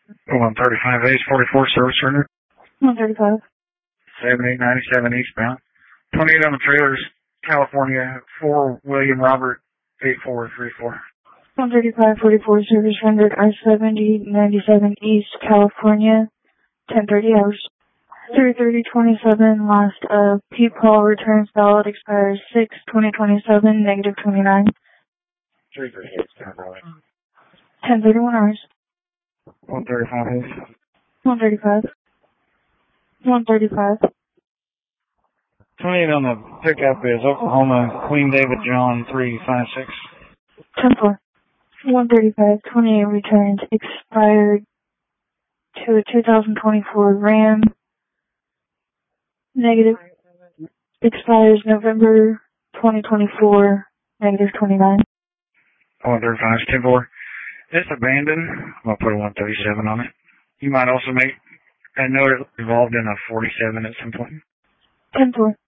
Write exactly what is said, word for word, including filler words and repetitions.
one thirty-five A's forty-four service surrender. one thirty-five. seventy-eight ninety-seven eastbound. twenty-eight on the trailers, California, four William Robert, eight four three four. one thirty-five forty-four service rendered I seventy ninety-seven East, California, ten thirty hours. three thirty twenty-seven, last of P. Paul returns ballot expires six twenty twenty-seven, negative twenty-nine. three thirty-eight, ten thirty-one hours. one thirty-five A's. one thirty-five. one thirty-five. twenty-eight on the pickup is Oklahoma, Queen David John, three five six. ten four. one thirty-five, twenty-eight returns expired to a two thousand twenty-four Ram. Negative. Expires November twenty twenty-four, negative twenty-nine. one thirty-five, ten four. It's abandoned. I'm going to put a one thirty-seven on it. You might also make a note it evolved in a forty-seven at some point. ten four.